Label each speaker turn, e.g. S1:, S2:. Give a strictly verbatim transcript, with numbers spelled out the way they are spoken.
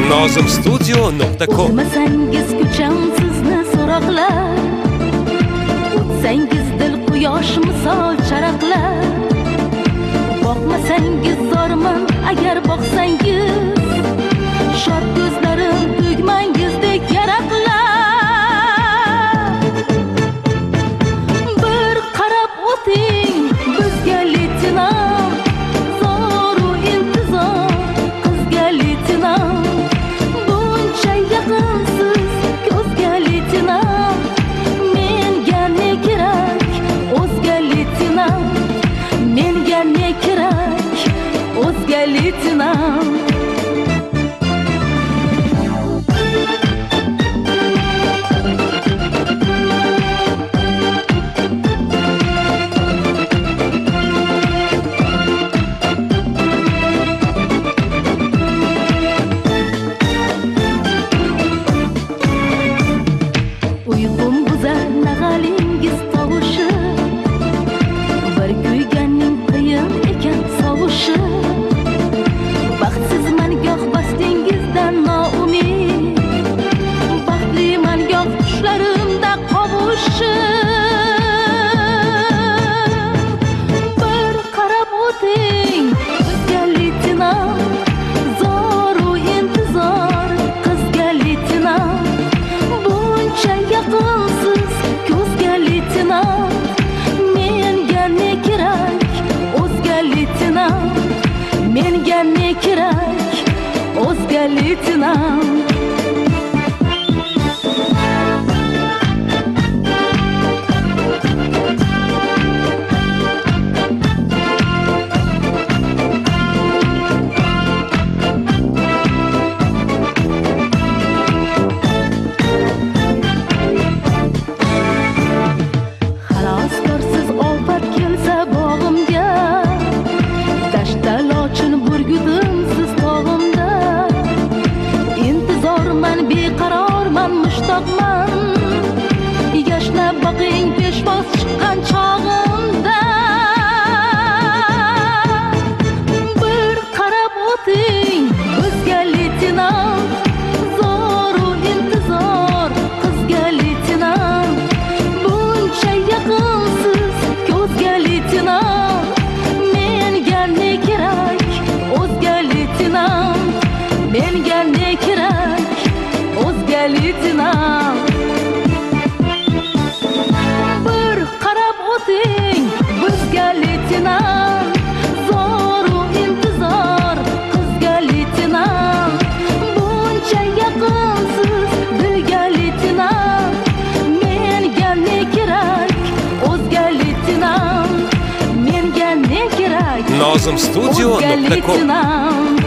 S1: nozim studio nuqta com.
S2: O'tmasangiz ko'cham sizni so'roqlar, o'tsangiz dil quyosh misol charaqlar. Boqmasangiz zorman, agar boqsangiz shod ko'zlarim tugmangizdek yaraqlar. Bir qarab o'ting bizga leytenant, zoru intizor qizga leytenant. Buncha yaqinsiz ko'zga leytenant, menga ne kerak o'zga leytenant, menga ne kerak o'zga leytenant. Uyqum buzar nag'alingiz tovushi, bir kuyganning qiyin ekan sovushi. Baxtsizman goh bastingizdan noumid, baxtliman goh tushlarimda qovushib. Bir qarab o'ting bizga leytenant, zoru intizor qizga leytenant. Buncha yaqinsiz ko'zga leytenant, menga ne kerak o'zga leytenant, menga ne kerak o'zga leytenant. Xaloskorsiz ofat kelsa bog'imga, dashta lochin burgudimsiz tog'imda. Intizorman, beqarorman, mushtoqman, yashnab boqing peshvoz chiqqan chog'imda. Bir qarab o'ting bizga leytenant, zoru intizor qizga leytenant. Buncha yaqinsiz ko'zga leytenant, menga ne kerak o'zga leytenant, menga ne kerak o'zga leytenant. Bir qarab o'ting bizga leytenant, zoru intizor qizga leytenant. Buncha yaqinsiz dilga leytenant, menga ne kerak o'zga leytenant, menga ne kerak
S1: nozim studio nuqta com.
S2: o'zga leytenant.